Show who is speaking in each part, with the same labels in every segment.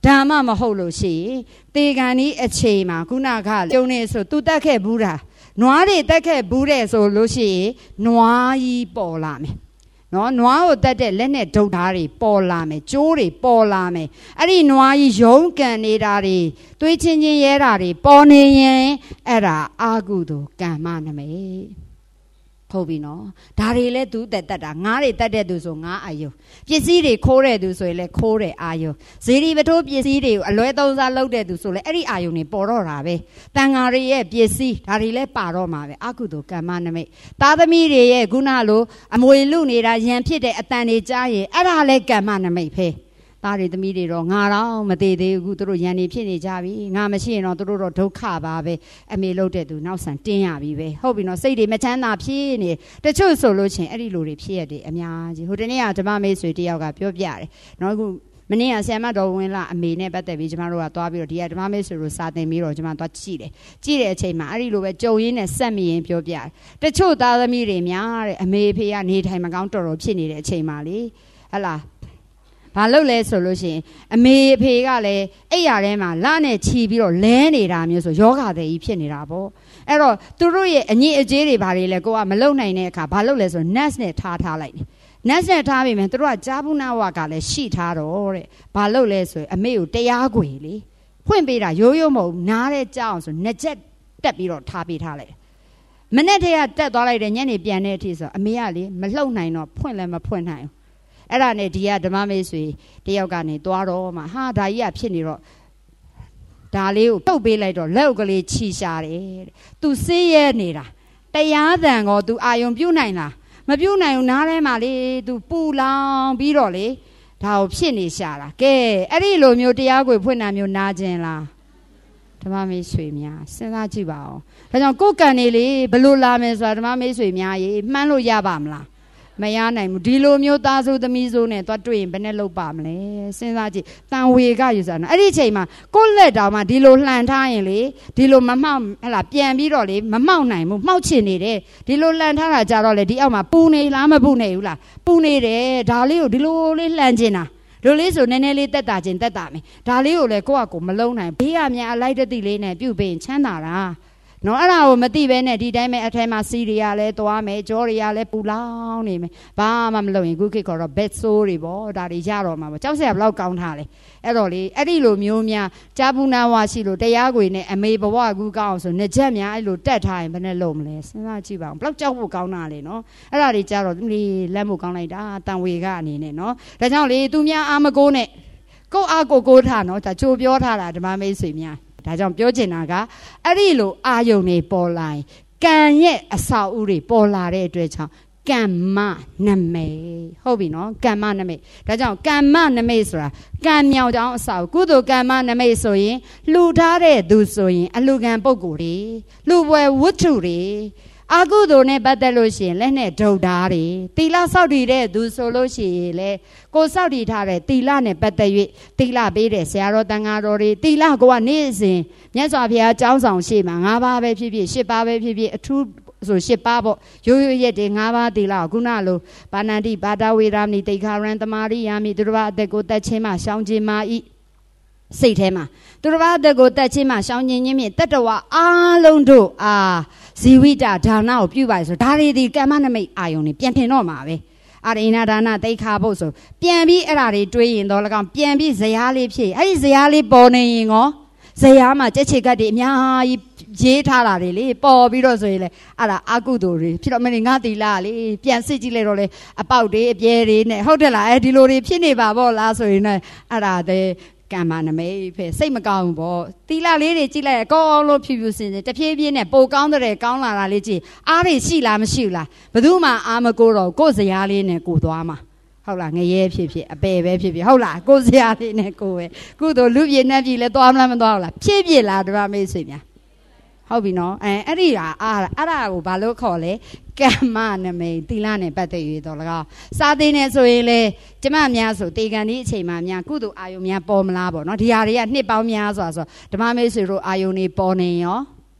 Speaker 1: ဒါမှမဟုတ်လို့ရှိရင်တေကန်ဒီအခြေမှာခုနကကျုံနေဆိုသူတက်ခဲ့ဘူးတာနွားတွေတက်ခဲ့ဘူးတဲ့ဆိုလို့ရှိရင်နွားကြီးပေါ်လာမယ်နော်နွားကိုတက်တဲ့လက်နဲ့ဒုတ်သားတွေပေါ်လာမယ်ကျိုးတွေပေါ်လာမယ်အဲ့ဒီနွားကြီးရုံးကန်နေတာတွေတွေးချင်းချင်းရဲတာတွေပေါ်နေရင်အဲ့ဒါအာကုသိုလ်ကမ္မနမိတ်ဟုတ်ပြီနော်ဒါတွေလဲသူတက်တာငါးတွေတက်တဲ့သူဆိုငါးအာယုပစ္စည်းတွေခိုးတဲ့သူဆိုရင်လဲခိုးတဲ့အာယုဇေဒီပထိုးပစ္စည်းတွေကိုအလွဲသုံးစားလုပ်တဲ့သူဆိုလဲအဲ့ဒီအာယုတွေပေါ်တော့တာပဲတန်ဃာတွေရဲ့ပစ္စည်းဒါတွေလဲပါတော့မှာပဲအကုသိုလ်ကမ္မနမိတ်သားသမီးတွေရဲ့ခုနလိုအမွေလူနေတာရန်ဖြစ်တဲ့အတန်တွေကြားရင်အဲ့ဒါလဲကမ္မနမိတ်ပဲသားတွေသမီးတွေတော့ငါတော့မသေးသေးဘူးသူတို့ရန်နေဖြစ်နေကြပြီငါမရှိရင်တော့သူတို့တော့ဒုက္ခပါပဲအမေလုပ်တဲ့သူနောက်ဆန်တင်းရပြီပဲဟုတ်ပြီနော်စိတ်တွေမချမ်းသာဖြစ်နေတချို့ဆိုလို့ချင်းအဲ့ဒီလိုတွေဖြစ်ရတယ်အများကြီးဟိုတနေ့ကဓမ္မမေးဆွေတယောက်ကပြောပြတယ်နော်အခုမနေ့ကဆရာမတော်ဝင်လာအမေနဲ့ပတ်သက်ပြီးကျမတို့ကသွားပြီးတော့ဒီကဓမ္မမေးဆွေကိုစာသင်ပြီးတော့ကျမသွားကြည့်တဲ့အချိန်မှာအဲ့ဒီလိုပဲကြုံရင်းနဲ့ဆက်မိရင်ပြောပြတယ်တချို့သားသမီးတွေများတဲ့အမေဖေကနေထိုင်မကောင်းတော်တော်ဖြစ်နေတဲ့အချိန်မှာလေဟလာဘာလို့လဲဆိုလို့ရှိရင်အမေအဖေကလည်းအဲ့ရထဲမှာလနဲ့ချီပြီးတော့လဲနေတာမျိုးဆိုယောဂတဲ့ကြီးဖြစ်နေတာပေါ့အဲ့တော့သူတို့ရဲ့အညစ်အကြေးတွေဘာတွေလဲကိုကမလုံနိုင်တဲ့အခါဘာလို့လဲဆို nurse နဲ့ထားလိုက်တယ် nurse နဲ့ထားပြီးမှသူတို့ကကြားဘူးနာဝကလည်းရှိထားတော့တဲ့ဘာလို့လဲဆိုရင်အမေကိုတရားခွေလေဖွင့်ပေးတာရိုးရိုးမဟုတ်နားတဲ့ကြောက်အောင်ဆိုနှစ်ချက်တက်ပြီးတော့ထားပေးထားလိုက်မနေ့တည်းကတက်သွားလိုက်တယ်ညနေပြန်တဲ့အထိဆိုအမေကလေမလှုပ်နိုင်တော့ဖွင့်လည်းမဖွင့်နိုင်အဲ့ဒါနဲ့ဒီကဓမ္မမေးဆွေတယောက်ကနေသွားတော့မှဟာဒါကြီးကဖြစ်နေတော့ဒါလေးကိုတုတ်ပေးလိုက်တော့လက်ကလေးခြိရှာတယ်တဲ့သူစေးရဲနေတာတရားတန်ကောသူအာယုံပြုတ်နိုင်လားမပြုတ်နိုင်ဘူးနားထဲမှာလေသူပူလောင်ပြီးတော့လေဒါကိုဖြစ်နေရှာတာကဲအဲ့ဒီလိုမျိုးတရားကိုဖွင့်တာမျိုးနားခြင်းလားဓမ္မမေးဆွေများစဉ်းစားကြည့်ပါဦးဒါကြောင့်ကိုယ်ကံနေလေဘလို့လာမယ်ဆိုတာဓမ္မမေးဆွေများရေမှန်းလို့ရပါမလားမရနိုင်ဘူးဒီလိုမျိုးသားဆိုသမီးဆိုနဲ့သွားတွေ့ရင်ဘယ်နဲ့လုပ်ပါမလဲစဉ်းစားကြည့်တန်ဝေကယူစားနော်အဲ့ဒီအချိန်မှာကိုယ့်လက်တောင်မှဒီလိုလှန်ထားရင်လေဒီလိုမမှောက်ဟလာပြန်ပြီးတော့လေမမှောက်နိုင်ဘူးမှောက်ချင်နေတယ်ဒီလိုလှန်ထားတာကြတော့လေဒီအောက်မှာပူနေလားမပူနေဘူးလားပူနေတယ်ဒါလေးကိုဒီလိုလေးလှန်ချင်တာဒီလိုလေးဆိုနည်းနည်းလေးတက်တာချင်းတက်တာမယ်ဒါလေးကိုလေကိုယ့်အကိုမလုံးနိုင်ဘေးကမြန်အလိုက်တသိလေးနဲ့ပြုတ်ပေးရင်ချမ်းသာတာနော်အဲ့ဒါကိုမသိပဲနဲ့ဒီတိုင်းပဲအထဲမှာစီးတွေကလည်းသွားမယ်ကြောတွေကလည်းပူလောင်နေမယ်ဘာမှမလုပ်ရင်ခုခေတ်ခေါ်တော့ဘက်ဆိုးတွေပေါ့ဒါတွေရတော့မှာပေါ့ကြောက်စရာဘလောက်ကောင်းထားလဲအဲ့တော့လေအဲ့ဒီလိုမျိုးများကြာဘူးနာဝါရှိလို့တရားကိုနဲ့အမေဘဝကူကောင်းအောင်ဆိုနှစ်ချက်များအဲ့လိုတက်ထားရင်ဘယ်နဲ့လုပ်မလဲစဉ်းစားကြည့်ပါဦးဘလောက်ကြောက်ဖို့ကောင်းတာလဲနော်အဲ့ဒါတွေကြတော့သူလေးလက်ဖို့ကောင်းလိုက်တာတန်ဝေကအနေနဲ့နော်ဒါကြောင့်လေသူများအာမကိုးနဲ့ကိုယ့်အားကိုးထားနော်ဒါကြိုပြောထားတာဓမ္မမိတ်ဆွေများဒါကြောင့်ပြောချင်တာကအဲ့ဒီလိုအာယုန်တွေပေါ်လာရင်ကံရဲ့အစာဥတွေပေါ်လာတဲ့အတွက်ကြောင့်ကမ္မနမိတ်ဟုတ်ပြီနော်ကမ္မနမိတ်ဒါကြောင့်ကမ္မနမိတ်ဆိုတာကံမြောင်ကြောင်းအစာဥကုသိုလ်ကမ္မနမိတ်ဆိုရင်လှူထားတဲ့သူဆိုရင်အလူကံပုဂ္ဂိုလ်တွေလှူပွဲဝတ္ထုတွေအာကုသိုလ်နဲ့ပတ်သက်လို့ရှိရင်လက်နဲ့ဒုတ်ဓာတ်တွေသီလစောင့်တည်တဲ့သူဆိုလို့ရှိရင်လေကိုစောင့်တည်ထားတဲ့သီလနဲ့ပတ်သက်၍သီလပေးတဲ့ဆရာတော်တန်ဃာတော်တွေသီလကိုကနေ့စဉ်မြတ်စွာဘုရားကျောင်းဆောင်ရှိမှာ၅ပါးပဲဖြစ်ဖြစ်၈ပါးပဲဖြစ်ဖြစ်အထူးဆို၈ပါးပေါ့ရိုးရိုးရက်တွေ၅ပါးသီလခုနလိုဘာနန္တိဘာဒဝေရမဏိတိခါရံတမာရိယာမိသူတစ်ပါးအသက်ကိုတတ်ခြင်းမှရှောင်ခြင်းမှဤစိတ်ထဲမှာသူတစ်ပါးအသက်ကိုတတ်ခြင်းမှရှောင်ခြင်းချင်းဖြင့်တတ္တဝါအားလုံးတို့အားဇီဝိတဒါနကိုပြုပါဆိုဒါတွေဒီကမ္မနမိတ်အာယုန်နေပြန်ထင်တော့မှာပဲအာရိဏဒါနတိခါဖို့ဆိုပြန်ပြီးအဲ့ဒါတွေတွေးရင်တော့၎င်းပြန်ပြီးဇယားလေးဖြစ်အဲ့ဒီဇယားလေးပေါ်နေရင်ရောဇယားမှာကြက်ချေကတ်တွေအများကြီးရေးထားတာတွေလေပေါ်ပြီးတော့ဆိုရင်လေအဲ့ဒါအကုသိုလ်တွေဖြစ်တော့မင်းငါတီလာလေပြန်စစ်ကြည့်လိုက်တော့လေအပေါက်တွေအပြဲတွေနဲ့ဟုတ်တယ်လားအဲဒီလိုတွေဖြစ်နေပါပေါ့လားဆိုရင်လည်းအဲ့ဒါတဲ့ကမ္မနမိတ်ပဲစိတ်မကောင်းဘူးပေါ့သီလလေးတွေကြည့်လိုက်အကောင်းလို့ဖြူဖြူစင်စင်တဖြည်းဖြည်းနဲ့ပိုကောင်းတဲ့ကောင်းလာတာလေးကြည့်အားတွေရှိလားမရှိဘူးလားဘယ်သူမှအားမကိုတော့ကိုယ်စရာလေးနဲ့ကိုသွားမှာဟုတ်လားငရဲဖြစ်ဖြစ်အပယ်ပဲဖြစ်ဖြစ်ဟုတ်လားကိုယ်စရာလေးနဲ့ကိုပဲကုသိုလ်လူပြည့်နဲ့ပြည့်လဲသွားမလားမသွားဘူးလားဖြည့်ပြည့်လားဓမ္မမေးဆွေများဟုတ်ပြီနော်အဲ့ဒီဟာအဲ့ဒါကိုဘာလို့ခေါ်လဲကမ္မနမိတ်သီလနဲ့ပတ်သက်၍တော့လကောစာသင်နေဆိုရင်လေကျမများဆိုတေကန်ဒီအချိန်မှာများကုသိုလ်အာယုံများပေါ်မလားပေါ့နော်ဒီဟာတွေကနှစ်ပေါင်းများစွာဆိုဓမ္မမေးဆွေတို့အာယုံတွေပေါ်နေရောကု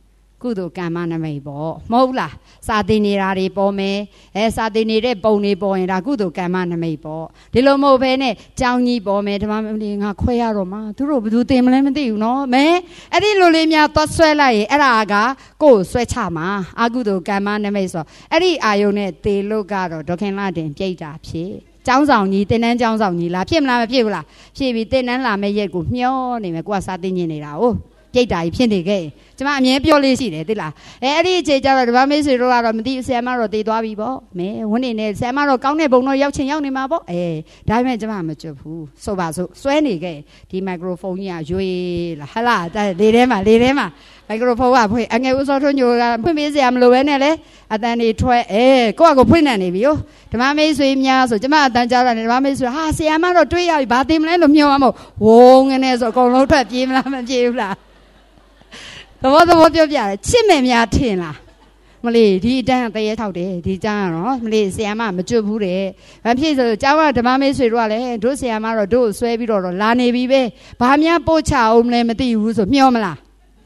Speaker 1: ကုသိုလ်ကံမနမိတ်ပေါ့မဟုတ်လားစာသင်နေတာတွေပေါ်မယ်စာသင်နေတဲ့ပုံတွေပေါ်ရင်ဒါကုသိုလ်ကံမနမိတ်ပေါ့ဒီလိုမဟုတ်ဘဲနဲ့ကြောင်းကြီးပေါ်မယ်ဓမ္မမလေးငါခွဲရတော့မှာသူတို့ဘယ်သူသင်မလဲမသိဘူးနော်မဲအဲ့ဒီလိုလေးများသွားဆွဲလိုက်ရင်အဲ့ဒါကကိုယ်ဆွဲချမှာအကုသိုလ်ကံမနမိတ်ဆိုအဲ့ဒီအာယုန်နဲ့သေလို့ကတော့ဒေါခင်လာတင်ပြိတ်တာဖြစ်ကျောင်းဆောင်ကြီးတင်တန်းကျောင်းဆောင်ကြီးလားဖြစ်မလားမဖြစ်ဘူးလားဖြစ်ပြီးတင်တန်းလာမဲ့ရက်ကိုမျောနေမယ်ကိုကစာသင်နေနေတာဟုတ်ပြိတ်တာကြီးဖြစ်နေခဲ့ကျမအမြဲပြောလေးရှိတယ်သိလားအဲ့ဒီအချိန်ကျတော့ဓမ္မမိတ်ဆွေတို့ကတော့မသိဆရာမတော့တည်သွားပြီပေါ့မဲဝင်းနေနဲ့ဆရာမတော့ကောင်းတဲ့ဘုံတော့ရောက်ချင်ရောက်နေမှာပေါ့ဒါပေမဲ့ကျမမကြွဘူးဆိုပါစို့စွဲနေခဲ့ဒီမိုက်ခရိုဖုန်းကြီးကရွေလာဟလာလေထဲမှာမိုက်ခရိုဖုန်းကဖွင့်အငယ်ဦးစောထွန်းညိုကဖွင့်ပေးစရာမလိုပဲနဲ့လေအတန်တွေထွက်ကိုကဖွင့်နေနေပြီဟုတ်ဓမ္မမိတ်ဆွေများဆိုကျမအတန်ကြားတာနဲ့ဓမ္မမိတ်ဆွေဟာဆရာမတော့တွေးရပြီဘာသိမလဲလို့မျှော်မှာမဟုတ်ဝုန်းငနေဆိုအကုန်လုံးထွက်ပြေးမလားမပြေးဘူးလားသဘောပြောပြတယ်ချစ်မယ်များထင်လားမလေးဒီအတန်းတရေထောက်တယ်ဒီအတန်းကတော့မလေးဆရာမမကျွတ်ဘူးတဲ့ဘာဖြစ်ဆိုကျောင်းကဓမ္မမိတ်ဆွေတို့ကလည်းတို့ဆရာမတော့တို့ဆွဲပြီးတော့လာနေပြီပဲဘာများပို့ချအောင်လဲမသိဘူးဆိုမျောမလား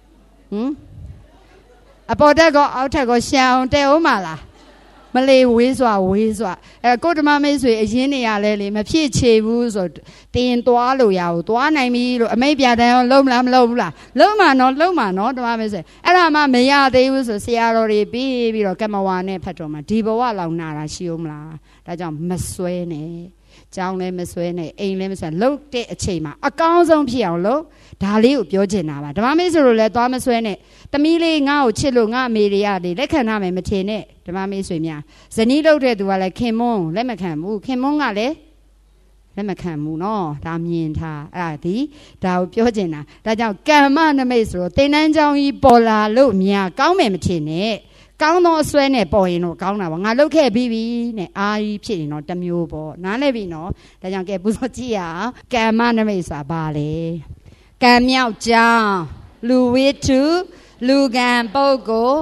Speaker 1: အပေါ်တက်ကောအောက်ထက်ကောရှောင်းတဲအောင်မလားမလေးဝေးစွာကိုဓမ္မမိတ်ဆွေအရင်နေရလဲလေမဖြစ်ချေဘူးဆိုတင်သွားလို့ရအောင်သွားနိုင်ပြီလို့အမိတ်ပြတန်းရောလုံးမလားမလုံးဘူးလားလုံးမှာနော်ဓမ္မမိတ်ဆွေအဲ့ဒါမှမရသေးဘူးဆိုဆရာတော်တွေပြီးတော့ကမ္မဝါနဲ့ဖတ်တော်မှာဒီဘဝလောက်နာတာရှိအောင်မလားဒါကြောင့်မစွဲနဲ့ကျောင်းလည်းမစွဲနဲ့အိမ်လည်းမစွဲလှုပ်တဲ့အချိန်မှာအကောင်းဆုံးဖြစ်အောင်လုပ်ဒါလေးကိုပြောချင်တာပါဓမ္မမိတ်ဆွေတို့လည်းသွားမစွဲနဲ့သမီးလေးငါ့ကိုချစ်လို့ငါအမေတွေရတယ်လက်ခံထားမယ်မထင်နဲ့ဓမ္မမိတ်ဆွေများဇနီးလုပ်တဲ့သူကလည်းခင်မွန်းလက်မခံဘူးခင်မွန်းကလည်းလက်မခံဘူးနော်ဒါမြင်ထားအဲ့ဒါကိုပြောချင်တာဒါကြောင့်ကမ္မနမိတ်ဆိုတော့တင်တန်းချောင်းကြီးပေါ်လာလို့များကောင်းမယ်မထင်နဲ့ကောင်းသောအစွဲနဲ့ပေါ်ရင်တော့ကောင်းတာပါငါလုတ်ခဲ့ပြီးပြီနဲ့အာကြီးဖြစ်ရင်တော့တမျိုးပေါ့နားလဲပြီနော်ဒါကြောင့်ကဲပူဇော်ကြည့်ရအောင်ကမ္မနမိတ်ဆိုတာဘာလဲကံမြောက်ကြောင်းလူဝိတုလူကံပုဂ္ဂိုလ်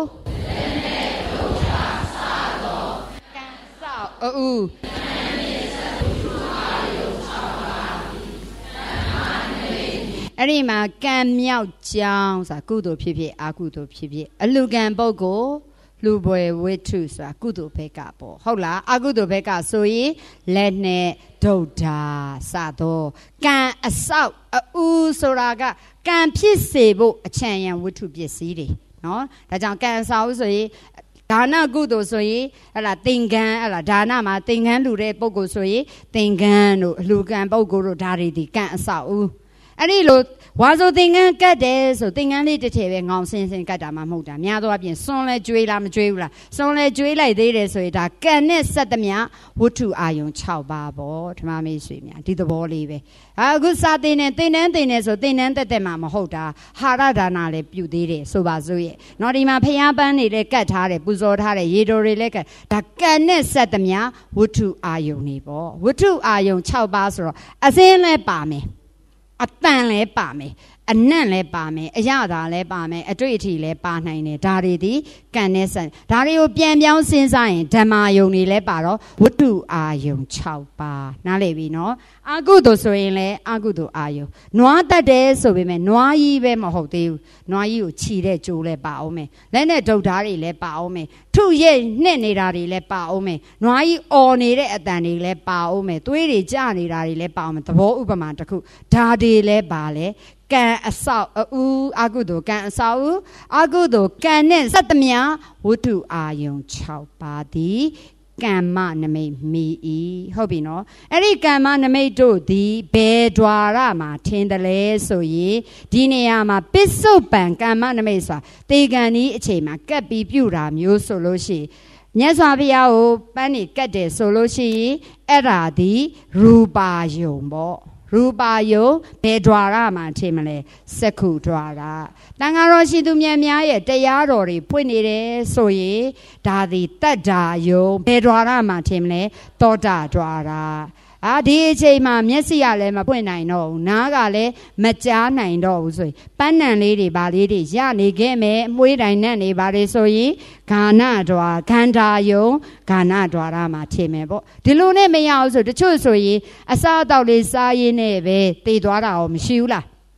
Speaker 1: ကံဆောက်အူအဲ့ဒီမှာကံမြောက်ကြောင်းဆိုတာကုသိုလ်ဖြစ်ဖြစ်အကုသိုလ်ဖြစ်ဖြစ်အလူကံပုဂ္ဂိုလ်လူဘွယ်ဝိတုဆိုတာကုသိုလ်ဘက်ကပေါ့ဟုတ်လားအကုသိုလ်ဘက်ကဆိုရင်လက်နဲ့ဒုဒ္ဓစသောကံအဆောက်အဦးဆိုတာကကံဖြစ်စေဖို့အချမ်းရံဝိတုပစ္စည်းတွေနော်ဒါကြောင့်ကံအဆောက်ဆိုရင်ဒါနကုသိုလ်ဆိုရင်ဟလာသင်္ကန်းဟလာဒါနမှာသင်္ကန်းလူတဲ့ပုဂ္ဂိုလ်ဆိုရင်သင်္ကန်းတို့အလူကံပုဂ္ဂိုလ်တို့ဒါတွေဒီကံအဆောက်ဦးအဲ့ဒီလိုဝါဆိုသင်္ကန်းကတ်တယ်ဆိုသင်္ကန်းလေးတစ်ထည်ပဲငောင်စင်ကတ်တာမှမဟုတ်တာများသောအားဖြင့်စွန်းလဲကျွေးလားမကျွေးဘူးလားစွန်းလဲကျွေးလိုက်သေးတယ်ဆိုရင်ဒါကံနဲ့ဆက်သမျှဝတ္ထုအာယုံ6ပါးပေါ့ဓမ္မမိတ်ဆွေများဒီသဘောလေးပဲအခုစာသင်နေသင်တန်းဆိုသင်တန်းတက်မှမဟုတ်တာဟာရဒါနာလည်းပြုသေးတယ်ဆိုပါစို့ရဲ့နော်ဒီမှာဖျားပန်းတွေလည်းကတ်ထားတယ်ပူဇော်ထားတယ်ရေတော်တွေလည်းကတ်ဒါကံနဲ့ဆက်သမျှဝတ္ထုအာယုံတွေပေါ့ဝတ္ထုအာယုံ6ပါးဆိုတော့အစင်းလည်းပါမယ်အတန်လည်းပါမယ်အနံ့လည်းပါမယ်အရသာလည်းပါမယ်အတွေ့အထိလည်းပါနိုင်တယ်ဒါတွေဒီကံနဲ့ဆက်ဒါတွေကိုပြန်ပြောင်းစဉ်းစားရင်ဓမ္မာယုံတွေလည်းပါတော့ဝတ္ထုအာယုံ6ပါးနားလည်ပြီနော်အကုသိုလ်ဆိုရင်လည်းအကုသိုလ်အာယုံနွားတတ်တယ်ဆိုပေမဲ့နွားကြီးပဲမဟုတ်သေးဘူးနွားကြီးကိုခြီတဲ့ကြိုးလည်းပါအောင်မယ်လက်နဲ့ဒုတ်ဓာတ်တွေလည်းပါအောင်မယ်ထုရိတ်နှက်နေတာတွေလည်းပါအောင်မယ်နွားကြီးအော်နေတဲ့အတန်တွေလည်းပါအောင်မယ်သွေးတွေကျနေတာတွေလည်းပါအောင်မယ်သဘောဥပမာတစ်ခုဒါတွေလည်းပါလေကံအဆောက်အဦးအကုသိုလ်ကံအဆောက်ဦးအကုသိုလ်ကံနဲ့စသမျှဝတ္ထုအာယုံ6ပါးသည်ကမ္မနမိတ်မိ၏ဟုတ်ပြီနော်အဲ့ဒီကမ္မနမိတ်တို့သည်ဘယ်ဓွာရမှာထင်တယ်လဲဆိုရင်ဒီနေရာမှာပစ္စုပန်ကမ္မနမိတ်ဆိုတာတေကံဤအချိန်မှာကပ်ပြီးပြုတာမျိုးဆိုလို့ရှိရင်မြတ်စွာဘုရားကိုပန်းနေကတ်တယ်ဆိုလို့ရှိရင်အဲ့ဒါသည်ရူပါယုံပေါ့ရူပါယုံဘယ်ဓွာရမှာထင်မလဲစက္ခုဓွာရတန်ဃာတော်ရှင်သူမြတ်များရဲ့တရားတော်တွေဖွင့်နေတယ်ဆိုရင်ဒါသည်တတ္တာယုံဘယ်ဓွာရမှာထင်မလဲသောတာဓွာရဒီအချိန်မှာမျက်စိကလည်းမပွင့်နိုင်တော့ဘူးနားကလည်းမကြားနိုင်တော့ဘူးဆိုရင်ပန်းနံလေးတွေဗာလေးတွေရနေခဲ့မယ်အမွှေးတိုင်နဲ့နေပါလေဆိုရင်ဂါနဓွာခန္ဓာယုံဂါနဓွာရမှာထင်မယ်ပေါ့ဒီလိုနဲ့မရဘူးဆိုတချို့ဆိုရင်အစားအသောက်လေးစားရင်းနဲ့ပဲတည်သွားတာရောမရှိဘူးလား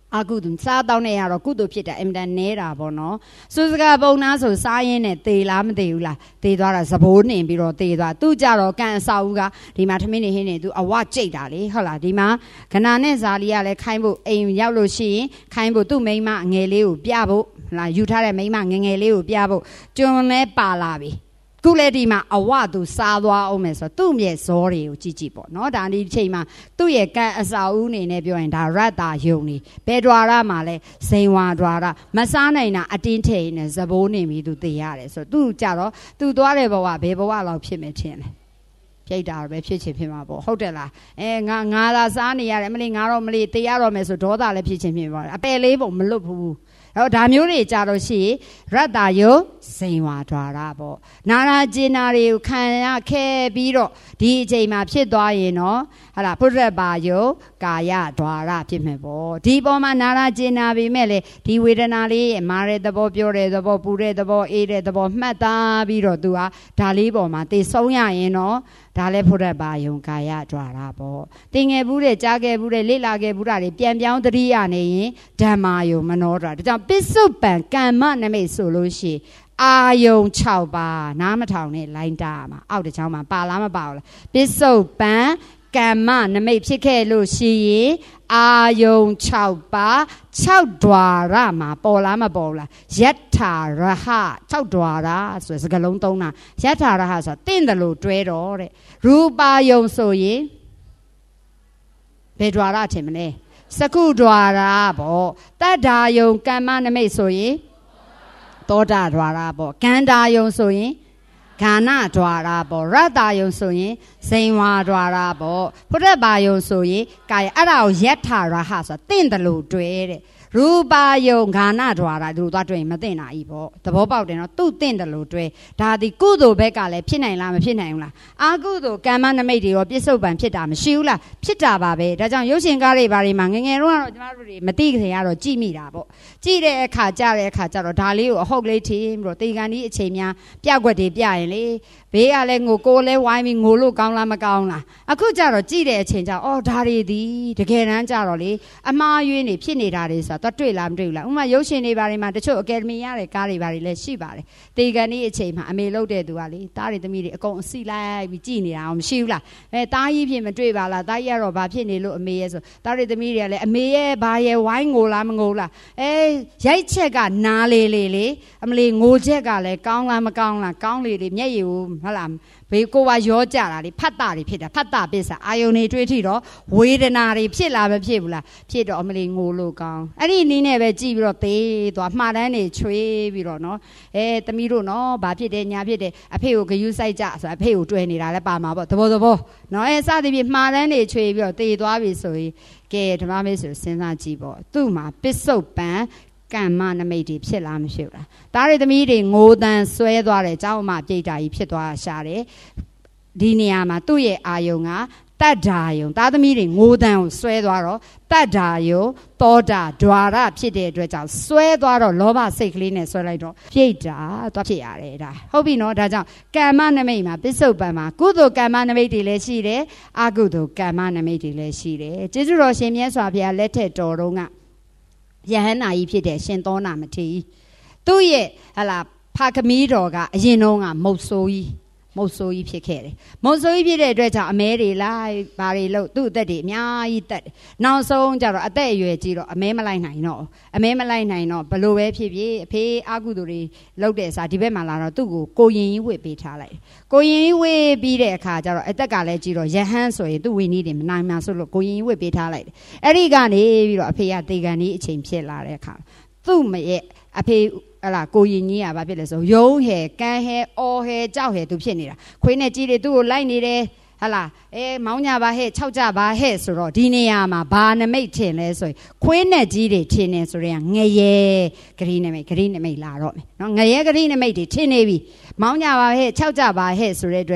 Speaker 1: အာကုသိုလ်စားတောင်းနေရတော့ကုသိုလ်ဖြစ်တာအင်မတန်နေတာပေါ့နော်စုစကားပုံနာဆိုစားရင်းနဲ့သေလားမသေဘူးလားသေသွားတာသဘိုးနှင်ပြီးတော့သေသွားသူကြတော့ကံအစာဦးကဒီမှာထမင်းနေဟင်းနေသူအဝကြိတ်တာလေဟုတ်လားဒီမှာခဏနဲ့ဇာလီကလည်းခိုင်းဖို့အိမ်ရောက်လို့ရှိရင်ခိုင်းဖို့သူ့မိန်းမငယ်လေးကိုပြဖို့လာယူထားတဲ့မိန်းမငယ်ငယ်လေးကိုပြဖို့ကျွန်းလဲပါလာပြီခုလေဒီမှာအဝသူစားသွားအောင်မယ်ဆိုတော့သူ့ရဲ့ဇောတွေကိုကြည့်ကြည့်ပေါ့နော်ဒါဒီအချိန်မှာသူ့ရဲ့ကံအစာဦးနေနဲ့ပြောရင်ဒါရတ္တာယုံနေဘယ်ဒွါရမှာလဲဇိန်ဝါဒွါရမစားနိုင်တာအတင်းထိန်နဲ့ဇဘိုးနေပြီးသူသိရတယ်ဆိုတော့သူကြတော့သူသွားတဲ့ဘဝဘယ်ဘဝလောက်ဖြစ်မယ်ထင်လဲပြိတ်တာပဲဖြစ်ချင်ဖြစ်မှာပေါ့ဟုတ်တယ်လားငါသာစားနေရတယ်မလေးငါတော့မလေးတေးရတော့မယ်ဆိုဒေါသလည်းဖြစ်ချင်ဖြစ်ပါအပယ်လေးပုံမလွတ်ဘူးတော့ဒါမျိုးတွေကြတော့ရှိရတ္တာယုဇိန်ဝါဒွါရပေါ့နာရာကျင်နာတွေကိုခံရခဲ့ပြီးတော့ဒီအချိန်မှာဖြစ်သွားရင်တော့ဟာလားဘုရဘာယုကာယဒွါရဖြစ်မယ်ပေါ့ဒီပေါ်မှာနာရာကျင်နာပေမဲ့လေဒီဝေဒနာလေးရဲ့မာတဲ့သဘောပြောတဲ့သဘောပူတဲ့သဘောအေးတဲ့သဘောမှတ်သားပြီးတော့သူကဒါလေးပေါ်မှာသိဆုံးရရင်တော့ဒါလည်းဘုရဘာယုကာယဒွါရပေါ့တင်ငယ်ဘူးတဲ့ကြားခဲ့ဘူးတဲ့လေ့လာခဲ့ဘူးတာတွေပြန်ပြောင်းတတိယနေရင်ဓမ္မာယုမနောဒွါဒါကြောင့်ပစ္စုပန်ကမ္မနမိတ်ဆိုလို့ရှိအာယုံ6ပါးနားမထောင်နဲ့လိုင်းတာမှာအောက်တစ်ချောင်းမှာပါလားမပါဘူးလားပစ္စုပန်ကမ္မနမိတ်ဖြစ်ခဲ့လို့ရှိရင်အာယုံ6ပါး6ဒွါရမှာပေါ်လားမပေါ်လားယထာရဟ6ဒွါရဆိုစကားလုံးသုံးတာယထာရဟဆိုတာတင့်တယ်လို့တွဲတော့တဲ့ရူပါယုံဆိုရင်ဘယ်ဒွါရထင်မလဲစကုဒွါရပေါ့တတ္ထာယုံကမ္မနမိတ်ဆိုရင်သောတာဒွါရပေါ့ကန္တာယုံဆိုရင်ဂာနဒွါရပေါ့ရတ္တာယုံဆိုရင်ဇိန်ဝါဒွါရပေါ့ဘုရဘာယုံဆိုရင်ကာယအဲ့ဒါကိုယထာရဟဆိုတာတင့်တယ်လို့တွဲတဲ့ရူပါယုံဂာနဒွါရသူတို့သွားတွေ့ရင်မသိနိုင်ဘူးပေါ့သဘောပေါက်တယ်နော်သူ့တင့်တယ်လို့တွဲဒါဒီကုသိုလ်ဘက်ကလည်းဖြစ်နိုင်လားမဖြစ်နိုင်ဘူးလားအာကုသိုလ်ကမ္မနမိတ်တွေရောပြစ္ဆုတ်ပံဖြစ်တာမရှိဘူးလားဖြစ်တာပါပဲဒါကြောင့်ရုပ်ရှင်ကားတွေဘာတွေမှာငငယ်တော့ကျမတို့တွေမသိခင်ကတော့ကြည့်မိတာပေါ့ကြည့်တဲ့အခါကြတော့ဒါလေးကိုအဟုတ်လေးထင်းပြီးတော့တေကန်ဒီအချိန်များပြက်ွက်တွေပြရင်လေဘေးကလည်းငိုကိုလည်းဝိုင်းပြီးငိုလို့ကောင်းလားမကောင်းလားအခုကြတော့ကြည့်တဲ့အချိန်ကျအော်ဒါတွေဒီတကယ်တမ်းကြတော့လေအမှားယွင်းနေဖြစ်နေတာတွေဆိုတော့တွေ့လားမတွေ့ဘူးလားဥပမာရုပ်ရှင်တွေဘာတွေမှာတချို့အကယ်ဒမီရတဲ့ကားတွေဘာတွေလည်းရှိပါတယ်တေကန်ဒီအချိန်မှာအမေလှုပ်တဲ့သူကလေတားတွေသမီးတွေအကုန်အစီလိုက်ပြီးကြည်နေတာအောင်မရှိဘူးလားတားကြီးဖြစ်မတွေ့ပါလားတားကြီးကတော့ဘာဖြစ်နေလို့အမေရဲ့ဆိုတားတွေသမီးတွေကလည်းအမေရဲ့ဘာရဲ့ဝိုင်းငိုလားမငိုလားရိုက်ချက်ကနားလေအမလေးငိုချက်ကလည်းကောင်းလားမကောင်းလားကောင်းလေမျက်ရည်ကိုဟုတ်လားဘေးကိုကရောကြတာလေဖတ်တာတွေဖြစ်တာဖတ်တာပစ္စအာယုန်တွေတွေးထီတော့ဝေဒနာတွေဖြစ်လားမဖြစ်ဘူးလားဖြစ်တော့အမလေးငိုလို့ကောင်းအဲ့ဒီနည်းနဲ့ပဲကြည့်ပြီးတော့သေးသွားမှားတန်းတွေချွေးပြီးတော့နော်သမီးတို့နော်ဘာဖြစ်တယ်ညာဖြစ်တယ်အဖေကိုဂယုစိုက်ကြဆိုအဖေကိုတွဲနေတာလည်းပါမှာပေါ့သဘောနော်စသည်ဖြင့်မှားတန်းတွေချွေးပြီးတော့သေသွားပြီဆိုရင်ကဲဓမ္မမေဆိုစဉ်းစားကြည့်ပေါ့သူ့မှာပစ္စုပန်ကမ္မနမိတ်တွေဖြစ်လားမဖြစ်ဘူးလားတားရသမီးတွေငိုတန်ဆွဲသွားတယ်ကျောင်းမှာပြိတ္တာကြီးဖြစ်သွားရှာတယ်ဒီနေရာမှာသူ့ရဲ့အာယုံကတတ္ထာယုံသားသမီးတွေငိုတန်ကိုဆွဲသွားတော့တတ္ထာယုံသောတာဒွါရဖြစ်တဲ့အတွက်ကြောင့်ဆွဲသွားတော့လောဘစိတ်ကလေးနဲ့ဆွဲလိုက်တော့ပြိတ္တာသွားဖြစ်ရတယ်ဒါဟုတ်ပြီနော်ဒါကြောင့်ကမ္မနမိတ်မှာပစ္စုပန်မှာကုသိုလ်ကမ္မနမိတ်တွေလည်းရှိတယ်အကုသိုလ်ကမ္မနမိတ်တွေလည်းရှိတယ်ကျေးဇူးတော်ရှင်မြတ်စွာဘုရားလက်ထက်တော်တုန်းကယဟန္တာကြီးဖြစ်တဲ့ရှင်သောနာမထေရသူ့ရဲ့ဟလာဖာကမီးတော်ကအရင်တုန်းကမုတ်ဆိုးကြီးဖြစ်ခဲ့တယ်မုတ်ဆိုးကြီးဖြစ်တဲ့အတွက်ကြောင့်အမဲတွေလိုက်ဘာတွေလို့သူ့အသက်တွေအများကြီးတက်တယ်နောက်ဆုံးကျတော့အသက်အရွယ်ကြီးတော့အမဲမလိုက်နိုင်တော့ဘလို့ပဲဖြစ်ဖြစ်အဖေအာကုသူတွေလောက်တဲ့အစားဒီဘက်မှာလာတော့သူ့ကိုရင်ကြီးဝစ်ပေးထားလိုက်ကိုရင်ကြီးဝစ်ပြီးတဲ့အခါကျတော့အသက်ကလည်းကြီးတော့ယဟန်ဆိုရင်သူ့ဝင်းကြီးတွေမနိုင်မှဆိုလို့ကိုရင်ကြီးဝစ်ပေးထားလိုက်တယ်အဲ့ဒီကနေပြီးတော့အဖေကတေကန်ကြီးအချိန်ဖြစ်လာတဲ့အခါသူ့မရဲ့အဖေဟလာကိုရင်ကြီးကဘာဖြစ်လဲဆိုရုံးဟဲကန်းဟဲအော်ဟဲကြောက်ဟဲသူဖြစ်နေတာခွေးနဲ့ကြီးတွေသူ့ကိုလိုက်နေတယ်ဟလာမောင်းကြပါဟဲ့6ကြပါဟဲ့ဆိုတော့ဒီနေရာမှာဘာနမိတ်ထင်လဲဆိုရင်ခွေးနဲ့ကြီးတွေထင်နေဆိုရင်ငရဲဂရိနမိတ်လာတော့မယ်နော်ငရဲဂရိနမိတ်တွေထင်နေပြီမောင်းကြပါဟဲ့6ကြပါဟဲ့ဆိုတဲ့အတွက်ကြောင့်ပ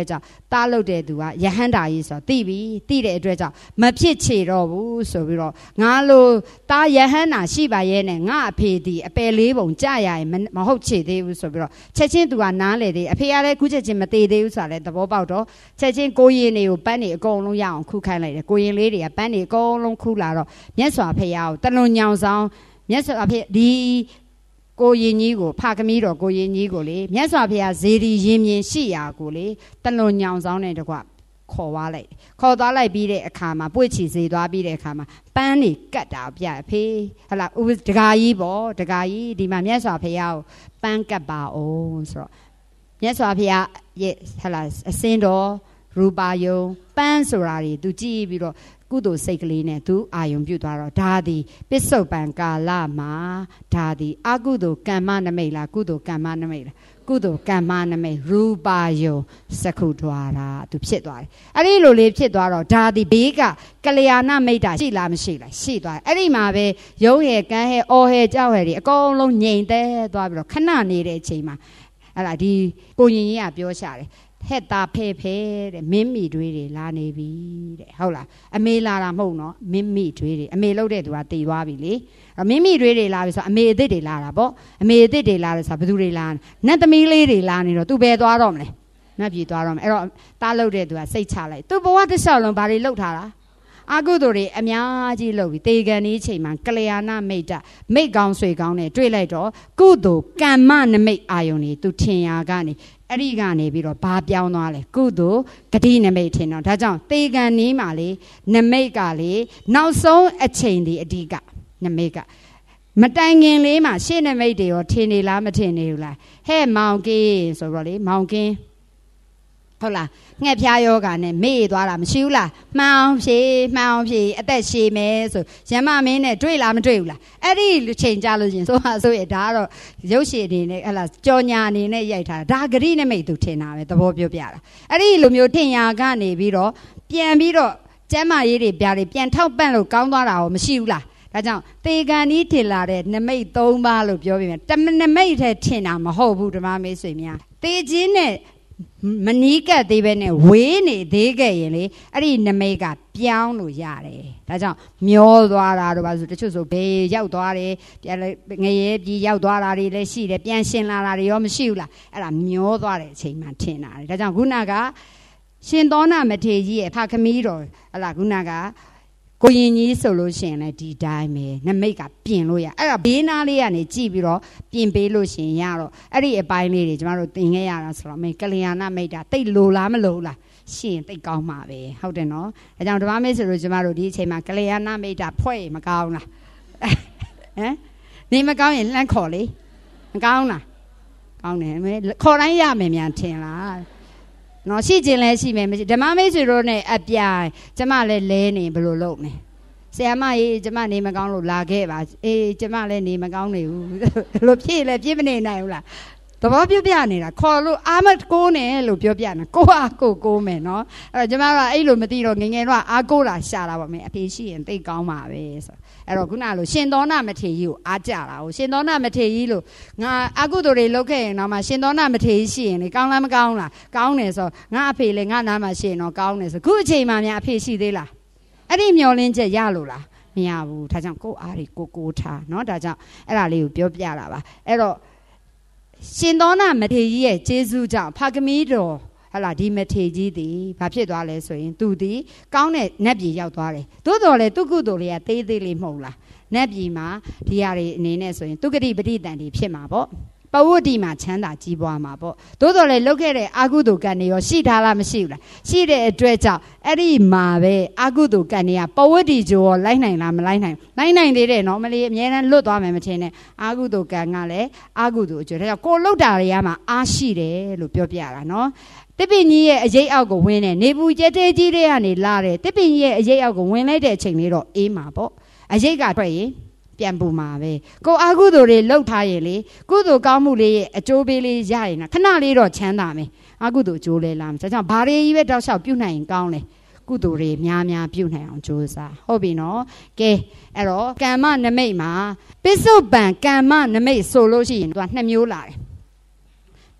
Speaker 1: တားလို့တဲ့သူကယဟန္တာကြီးဆိုတော့သိပြီသိတဲ့အတွက်ကြောင့်မဖြစ်ချေတော့ဘူးဆိုပြီးတော့ငါလိုတားယဟန္တာရှိပါရဲ့နဲ့ငါအဖေဒီအပယ်လေးပုံကြရရင်မဟုတ်ချေသေးဘူးဆိုပြီးတော့ချက်ချင်းသူကနားလေသေးအဖေကလည်းခုချက်ချင်းမသေးသေးဘူးဆိုတာလည်းသဘောပေါက်တော့ချက်ချင်းကိုရင်တွေကိုပန်းတွေအကုန်လုံးရအောင်ခုခိုင်းလိုက်တယ်ကိုရင်လေးတွေကပန်းတွေအကုန်လုံးခုလာတော့မြတ်စွာဘုရားကိုတလွန်ညောင်ဆောင်မြတ်စွာဘုရားဒီကိုရင်ကြီးကိုဖခမီးတော်ကိုရင်ကြီးကိုလေမြတ်စွာဘုရားဇေဒီရင်မြင်ရှိရာကိုလေတလွန်ညောင်ဆောင်တဲ့တကွခေါ်သွားလိုက်ခေါ်သွားလိုက်ပြီးတဲ့အခါမှာပွေ့ချီစေသွားပြီးတဲ့အခါမှာပန်းတွေကတ်တာပြအဖေဟလာတကာကြီးပေါ့တကာကြီးဒီမှာမြတ်စွာဘုရားကိုပန်းကတ်ပါအောင်ဆိုတော့မြတ်စွာဘုရားရဲ့ဟလာအစင်းတော်ရူပါယုံပန်းဆိုတာတွေသူကြည့်ပြီးတော့ကုသိုလ်စိတ်ကလေးနဲ့သူအာယုံပြုတ်သွားတော့ဒါသည်ပစ္စုပန်ကာလမှာဒါသည်အကုသိုလ်ကမ္မနမိတ်လားကုသိုလ်ကမ္မနမိတ်လားကုသိုလ်ကမ္မနမိတ်ရူပါယုံစကုထွာတာသူဖြစ်သွားတယ်အဲ့ဒီလိုလေးဖြစ်သွားတော့ဒါသည်ဘေးကကလျာဏမိတ်တာရှိလားမရှိလားရှိသွားတယ်အဲ့ဒီမှာပဲရုံးဟဲကန်းဟဲအော်ဟဲကြောက်ဟဲတွေအကုန်လုံးငြိမ်သက်သွားပြီးတော့ခဏနေတဲ့အချိန်မှာအဲ့ဒါဒီကိုရင်ကြီးကပြောရှာတယ်ဟဲ့တာဖဲဖဲတဲ့မင်းမိတွေးတွေလာနေပြီတဲ့ဟုတ်လားအမေလာတာမဟုတ်နော်မင်းမိတွေးတွေအမေလှုပ်တဲ့သူကတည်သွားပြီလေမင်းမိတွေးတွေလာပြီဆိုအမေအစ်စ်တွေလာတာပေါ့အမေအစ်စ်တွေလာတယ်ဆိုဘယ်သူတွေလာနတ်သမီးလေးတွေလာနေတော့သူပဲသွားတော့မလဲနတ်ပြည်သွားတော့မယ်အဲ့တော့တားလှုပ်တဲ့သူကစိတ်ချလိုက်သူဘဝတစ်လျှောက်လုံးဘာတွေလှုပ်ထားတာအကုသိုလ်တွေအများကြီးလှုပ်ပြီးတေကန်ဒီချိန်မှာကလျာဏမိတ်တမိတ်ကောင်းဆွေကောင်းနဲ့တွေ့လိုက်တော့ကုသိုလ်ကမ္မနမိတ်အာယုန်နေသူထင်ရာကနေအဲ့ဒီကနေပြီးတော့ဘာပြောင်းသွားလဲကုသိုလ်ဂတိနမိတ်ထင်တော့ဒါကြောင့်တေကန်နီးမှာလေနမိတ်ကလေနောက်ဆုံးအချိန်ဒီအဓိကနမိတ်ကမတိုင်ခင်လေးမှာရှေ့နမိတ်တွေရောထင်နေလားမထင်နေဘူးလားဟဲ့မောင်ကင်းဆိုတော့လေမောင်ကင်းဟုတ်လားငှက်ဖျားယောဂါနဲ့မေ့သွားတာမရှိဘူးလားမှောင်ဖြေအသက်ရှည်မယ်ဆိုရမမင်းနဲ့တွေ့လားမတွေ့ဘူးလားအဲ့ဒီချိန်ကြလို့ရှင်ဆိုပါဆိုရဒါကတော့ရုပ်ရှင်အနေနဲ့ဟလာကြော်ညာအနေနဲ့ရိုက်ထားတာဒါဂရိနမိတ်သူထင်တာပဲသဘောပြောပြတာအဲ့ဒီလိုမျိုးထင်ရာကနေပြီးတော့ပြန်ပြီးတော့ကျမ်းမာရေးတွေပြားတွေပြန်ထောက်ပံ့လို့ကောင်းသွားတာရောမရှိဘူးလားဒါကြောင့်တေကန်ဤထင်လာတဲ့နမိတ်၃ပါးလို့ပြောပြမယ်နမိတ်ထဲထင်တာမဟုတ်ဘူးဓမ္မမိတ်ဆွေများတေခြင်းနဲ့မနီးကပ်သေးပဲနဲ့ဝေးနေသေးခဲ့ရင်လေအဲ့ဒီနမိတ်ကပြောင်းလို့ရတယ်ဒါကြောင့်မျောသွားတာတို့ပါဆိုတချို့ဆိုဘေးရောက်သွားတယ်ပြန်ငရဲပြည်ရောက်သွားတာတွေလည်းရှိတယ်ပြန်ရှင်လာတာတွေရောမရှိဘူးလားအဲ့ဒါမျောသွားတဲ့အချိန်မှထင်တာဒါကြောင့်ခုနကရှင်သောနာမထေရကြီးရဲ့ဖခမီးတော်ဟလာခုနကကိုရင်ကြီးဆိုလို့ရှိရင်လည်းဒီတိုင်းပဲနမိတ်ကပြင်လို့ရအဲ့ဒါဘေးနားလေးကနေကြည့်ပြီးတော့ပြင်ပေးလို့ရှိရင်ရတော့အဲ့ဒီအပိုင်းလေးတွေကျမတို့သင်ခဲ့ရတာဆိုတော့မင်းကလျာဏမိတ်တာတိတ်လိုလားမလိုလားရှင်တိတ်ကောင်းမှာပဲဟုတ်တယ်နော်အဲကြောင့်ဓမ္မမိတ်ဆိုလို့ကျမတို့ဒီအချိန်မှာကလျာဏမိတ်တာဖွဲ့မကောင်းလားဟမ်နေမကောင်းရင်လှမ်းခေါ်လေမကောင်းလားကောင်းတယ်ခေါ်တိုင်းရမယ်များထင်လားနော်ရှိခြင်းလည်းရှိမယ်မရှိဓမ္မမိတ်ဆွေတို့နဲ့အပြိုင်ကျမလည်းလဲနေဘယ်လိုလုပ်လဲဆရာမကြီးကျမနေမကောင်းလို့လာခဲ့ပါအေးကျမလည်းနေမကောင်းနေဘူးဘယ်လိုဖြစ်လဲပြည့်မနေနိုင်ဘူးလားသဘောပြပြနေတာခေါ်လို့အာမကိုးနေလို့ပြောပြနေကိုအားကိုးမယ်နော်အဲ့တော့ကျမကအဲ့လိုမသိတော့ငငယ်တော့အားကိုးတာရှာတာပါမယ်အဖေရှိရင်သိကောင်းပါပဲဆိုအဲ့တော့ခုနလိုရှင်သောနာမထေရကြီးကိုအားကြတာကိုရှင်သောနာမထေရကြီးလို့ငါအကုသိုလ်တွေလုပ်ခဲ့ရင်တော့မှရှင်သောနာမထေရကြီးရှိရင်လေကောင်းလားမကောင်းလားကောင်းတယ်ဆိုငါအဖေလည်းငါနားမှာရှိရင်တော့ကောင်းတယ်ဆိုခုအချိန်မှများအဖေရှိသေးလားအဲ့ဒီမျောလင်းချက်ရလို့လားမရဘူးဒါကြောင့်ကိုအားတွေကိုထားเนาะဒါကြောင့်အဲ့ဒါလေးကိုပြောပြတာပါအဲ့တော့ရှင်သောနာမထေရကြီးရဲ့ကျေးဇူးကြောင့်ဖခမီးတော်ဟလာဒီမထေရကြီးသည်ဘာဖြစ်သွားလဲဆိုရင်သူသည်ကောင်းတဲ့နတ်ပြည်ရောက်သွားတယ်သို့တော်လည်းသူကုသိုလ်လေးကသေးသေးလေးမဟုတ်လားနတ်ပြည်မှာဒီဟာတွေအနေနဲ့ဆိုရင်သူဂတိပဋိသန္ဓေဖြစ်မှာပေါ့ပဝတ္တိမှာချမ်းသာကြီးပွားမှာပေါ့သို့တော်လည်းလုတ်ခဲ့တဲ့အကုသိုလ်ကံတွေရောရှိထားလားမရှိဘူးလားရှိတဲ့အတွက်ကြောင့်အဲ့ဒီမှာပဲအကုသိုလ်ကံတွေကပဝတ္တိကြိုရောလိုက်နိုင်လားမလိုက်နိုင်သေးတယ်နော်မလေးအများနဲ့လွတ်သွားမယ်မထင်နဲ့အကုသိုလ်ကံကလည်းအကုသိုလ်အကျိုးဒါကြောင့်ကိုလုတ်တာတွေကမှအားရှိတယ်လို့ပြောပြတာနော်တစ်ပင်ကြီးရဲ့အရေးအောက်ကိုဝင်နေပူကျဲတဲကြီးတွေကနေလာတယ်တစ်ပင်ကြီးရဲ့အရေးအောက်ကိုဝင်လိုက်တဲ့အချိန်လေးတော့အေးမှာပေါ့အရေးကထွက်ရင်ပြန်ပူမှာပဲကိုအာကုသိုလ်တွေလှုပ်ထားရင်လေကုသိုလ်ကောင်းမှုလေးရဲ့အကျိုးပေးလေးရရင်ခဏလေးတော့ချမ်းသာမယ်အာကုသိုလ်အကျိုးလဲလာမယ်ဒါကြောင့်ဘာတွေကြီးပဲတောက်လျှောက်ပြုနိုင်ရင်ကောင်းလေကုသိုလ်တွေများများပြုနိုင်အောင်ကြိုးစားဟုတ်ပြီနော်ကဲအဲ့တော့ကမ္မနမိတ်မှာပစ္စုပန်ကမ္မနမိတ်ဆိုလို့ရှိရင်သူက2မျိုးလာတယ်ပ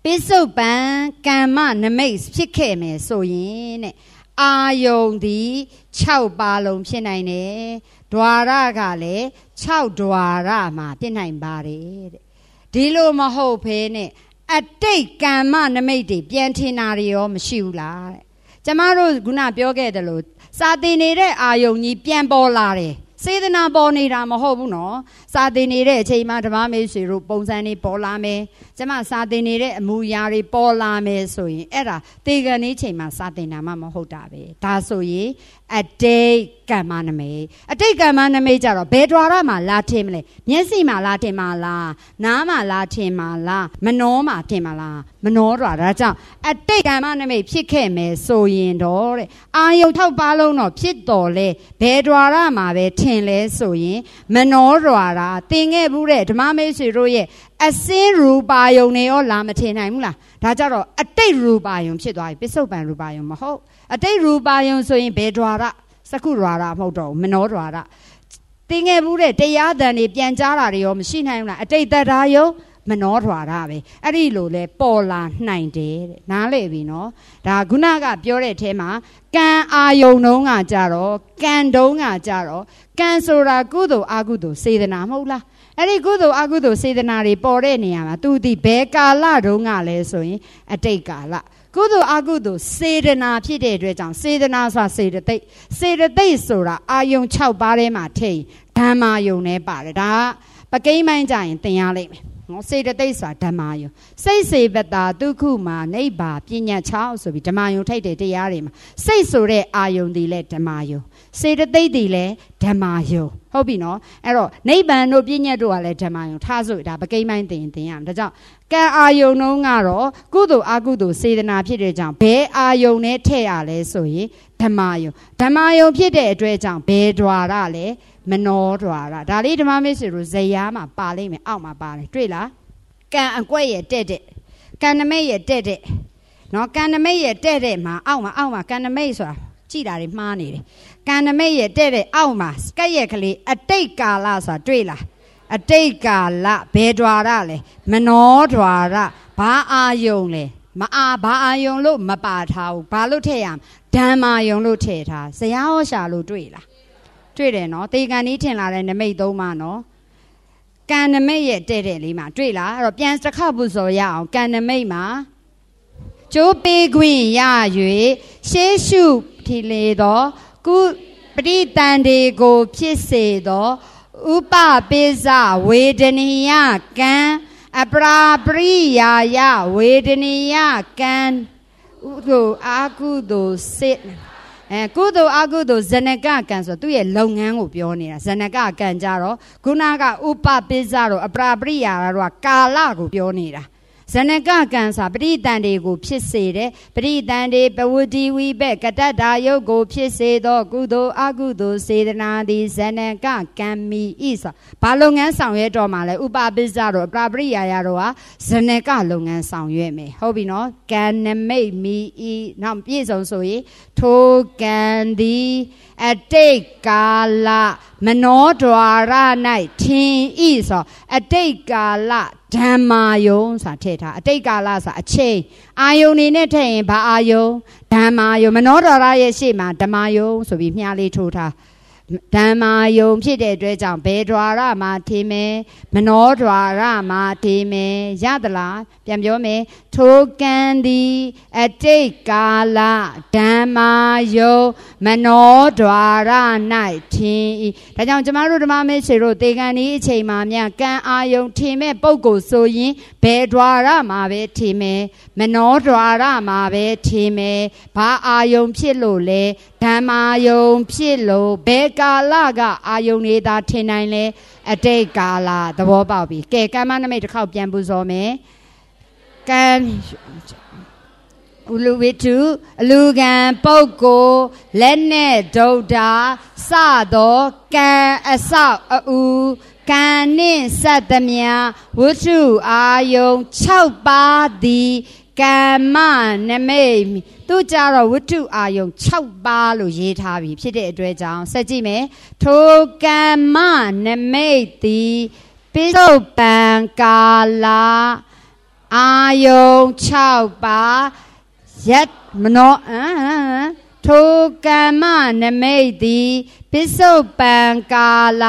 Speaker 1: ပိစုပန်ကမ္မနမိတ်ဖြစ်ခဲ့မယ်ဆိုရင်တဲ့အာယုန်ဒီ6ပါလုံးဖြစ်နိုင်တယ်ဒွါရကလည်း6ဒွါရမှာဖြစ်နိုင်ပါတယ်တဲ့ဒီလိုမဟုတ်ဘဲနဲ့အတိတ်ကမ္မနမိတ်တွေပြန်ထင်တာတွေရောမရှိဘူးလားတဲ့ကျမတို့ခုနပြောခဲ့တယ်လို့စာသင်နေတဲ့အာယုန်ကြီးပြန်ပေါ်လာတယ်စေတနာပေါ်နေတာမဟုတ်ဘူးနော်စာသင်နေတဲ့အချိန်မှာဓမ္မမေဆွေတို့ပုံစံတွေပေါ်လာမယ်ကျမစာသင်နေတဲ့အမူအရာတွေပေါ်လာမယ်ဆိုရင်အဲ့ဒါတေကန်နေချိန်မှာစာသင်တာမှမဟုတ်တာပဲဒါဆိုရင်အတိတ်ကမ္မနမိတ်အတိတ်ကမ္မနမိတ်ကြတော့ဘယ် द्वार မှာလာထင်မလဲမျက်စိမှာလာထင်မှာလားနားမှာလာထင်မှာလားမနှောမှာထင်မှာလားမနှော द्वार ဒါကြောင့်အတိတ်ကမ္မနမိတ်ဖြစ်ခဲ့မယ်ဆိုရင်တော့တဲ့အာယုထောက်ပါလုံးတော့ဖြစ်တော်လဲဘယ် द्वार မှာပဲထင်လဲဆိုရင်မနှော द्वार သင်ခဲ့ဘူးတဲ့ဓမ္မမေဆွေတို့ရဲ့အစင်းရူပါယုံနေရောလာမထင်နိုင်ဘူးလားဒါကြတော့အတိတ်ရူပါယုံဖြစ်သွားပြီပိစုပန်ရူပါယုံမဟုတ်အတိတ်ရူပါယုံဆိုရင်ဘယ် द्वार စကု द्वार မဟုတ်တော့ဘူးမနှော द्वार သင်ခဲ့ဘူးတဲ့တရားတန်တွေပြန်ကြားတာတွေရောမရှိနိုင်ဘူးလားအတိတ်တရားယုံမနှော द्वार ပဲအဲ့ဒီလိုလဲပေါ်လာနိုင်တယ်တဲ့နားလည်ပြီနော်ဒါခုနကပြောတဲ့အထဲမှာကံအာယုံတုံးကကြတော့ကံတုံးကကြတော့ကံဆိုတာကုသိုလ်အကုသိုလ်စေတနာမဟုတ်လားအဲ့ဒီကုသိုလ်အကုသိုလ်စေတနာတွေပေါ်တဲ့နေရာမှာသူဒီဘယ်ကာလတုန်းကလဲဆိုရင်အတိတ်ကာလကုသိုလ်အကုသိုလ်စေတနာဖြစ်တဲ့အတွက်ကြောင့်စေတနာဆိုတာစေတသိက်ဆိုတာအာယုံ6ပါးထဲမှာထည့်ဓမ္မာယုံနဲ့ပါတယ်ဒါပကိန်းပိုင်းကြရင်သင်ရလိမ့်မယ်နော်စေတသိက်ဆိုတာဓမ္မာယုံစိတ်စေပတာဒုက္ခမှာနိဗ္ဗာန်ပညာ6ဆိုပြီးဓမ္မာယုံထိုက်တဲ့တရားတွေမှာစိတ်ဆိုတဲ့အာယုံတွေလည်းဓမ္မာယုံစေတသိက်တွေလည်းဓမ္မာယုံဟုတ်ပြီနော်အဲ့တော့နိဗ္ဗာန်တို့ပညာတို့ကလည်းဓမ္မာယုံထားဆိုဒါပကိန်းပိုင်းသင်ရမယ်ဒါကြောင့်ကံအာယုံနှုံးကတော့ကုသိုလ်အကုသိုလ်စေတနာဖြစ်တဲ့ကြောင့်ဘယ်အာယုံနဲ့ထည့်ရလဲဆိုရင်ဓမ္မာယုံဖြစ်တဲ့အတွက်ကြောင့်ဘယ် द्वार လဲမနှော द्वार ဒါလေးဓမ္မမေဆွေတို့ဇယားမှာပါလိမ့်မယ်အောက်မှာပါတယ်တွေ့လားကံအကွက်ရဲ့တဲ့ကံနမိတ်ရဲ့တဲ့နော်ကံနမိတ်ရဲ့တဲ့မှာအောက်မှာကံနမိတ်ဆိုတာကြည်တာတွေမှားနေတယ်ကံနမိတ်ရဲ့တဲ့အောက်မှာကက်ရဲ့ကလေးအတိတ်ကာလဆိုတာတွေ့လားအတိတ်ကာလဘယ် द्वार လဲမနှော द्वार ဘာအာယုံလဲဘာအာယုံလို့မပါထားဘူးဘာလို့ထည့်ရမဓမ္မာယုံလို့ထည့်ထားဇယားဟောရှာလို့တွေ့လားတွေ့တယ်နော်တေကန်นี้ထင်လာတဲ့နမိတ်3ပါနော်ကံနမိတ်ရဲ့တဲ့လေးမှာတွေ့လားအဲ့တော့ပြန်တစ်ခါပူဇော်ရအောင်ကံနမိတ်မှာကျိုးပေးခွင့်ရ၍ရှေးရှုထီလေသောကုပရိတန်တေကိုဖြစ်စေသောဥပပိစဝေဒနိယကံအပရာပရိယာယဝေဒနိယကံဥဒုအာကုသိုလ်စေကုသိုလ်အကုသိုလ်ဇဏကကံဆိုသူ့ရဲ့လုပ်ငန်းကိုပြောနေတာဇဏကကံကြတော့ခုနကဥပပိစတော့အပရာပရိယာတော့ကာလကိုပြောနေတာဇဏကကံစာပရိတန်တွေကိုဖြစ်စေတယ်ပရိတန်တွေပဝတိဝိဘက်ကတ္တဒါယုတ်ကိုဖြစ်စေသောကုသိုလ်အကုသိုလ်စေတနာသည်ဇဏကကံမီဤဆိုဘာလုပ်ငန်းဆောင်ရွက်တော့မှလဲဥပပိစတော့ပရာပရိယာရတော့ဟာဇဏကလုပ်ငန်းဆောင်ရွက်မယ်ဟုတ်ပြီနော်ကံနမိတ်မီဤနောက်ပြည့်စုံဆိုရင်ထိုကံသည်အတိတ်ကာလမနော द्वार ၌ထင်ဤဆိုအတိတ်ကာလဓမ္မာယုံဆိုတာထည့်ထားအတိတ်ကာလဆိုတာအချိန်အာယုန်နေနဲ့ထည့်ရင်ဘာအာယုန်ဓမ္မာယုံမနော द्वार ရဲ့ရှေ့မှာဓမ္မာယုံဆိုပြီးမြားလေးထိုးထားဓမ္မာယုံဖြစ်တဲ့အတွက်ကြောင့်ဘယ် द्वार မှာထင်မယ်မနော द्वार မှာထင်မယ်ရသလားပြန်ပြောမယ်ထိုကံသည်အတိတ်ကာလဓမ္မာယုံမနော द्वार ၌ထင်ဤဒါကြောင့်ကျမတို့ဓမ္မမေဆွေတို့တေကန်ဤအချိန်မှာများကံအာယုံထင်မဲ့ပုံကိုဆိုရင်ဘယ် द्वार မှာပဲထင်မယ်မနော द्वार မှာပဲထင်မယ်ဘာအာယုံဖြစ်လို့လဲဓမ္မာယုံဖြစ်လို့ဘယ်ကာလကအာယုန်နေသာထင်နိုင်လဲအတိတ်ကာလသဘောပေါက်ပြီကဲကမ္မနမိတ်တစ်ခေါက်ပြန်ပူဇော်မယ်ကံဥလူဝိတုအလူကံပုဂ္ဂိုလ်လက်နဲ့ဒုဒ္ဓစသောကံအဆောက်အဦးကံနှင့်ဆက်သမျှဝတ္ထုအာယုံ6ပါးသည်ကမ္မနမိတ်သူကြတော့ဝတ္ထုအာယုံ6ပါးလို့ရေးထားပြီဖြစ်တဲ့အတွက်ကြောင့်ဆက်ကြည့်မယ်ထိုကမ္မနမိတ်သည်ပိစုပန်ကာလအာယုံ6ပါးယက်မနောထိုကမ္မနမိတ်သည်ပစ္စုပန်ကာလ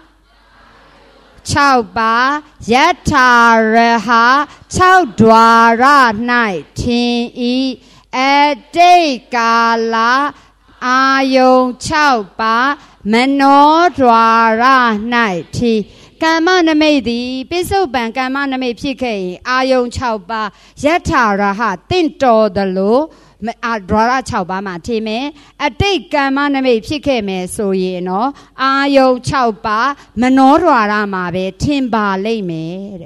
Speaker 1: 6ပါးယထာရဟ6ဒွါရ၌ထင်ဤအတိတ်ကာလအာယုံ6ပါးမနောဒွါရ၌ထီကမ္မနမိတ်သည်ပိစုပန်ကမ္မနမိတ်ဖြစ်ခဲ့ရင်အာယုံ6ပါးယထာရဟတင့်တော်သလိုဒွါရ6ပါးမှာထင်မယ်အတိတ်ကမ္မနမိတ်ဖြစ်ခဲ့မယ်ဆိုရင်နော်အာယုံ6ပါးမနောဒွါရမှာပဲထင်ပါလိမ့်မယ်တဲ့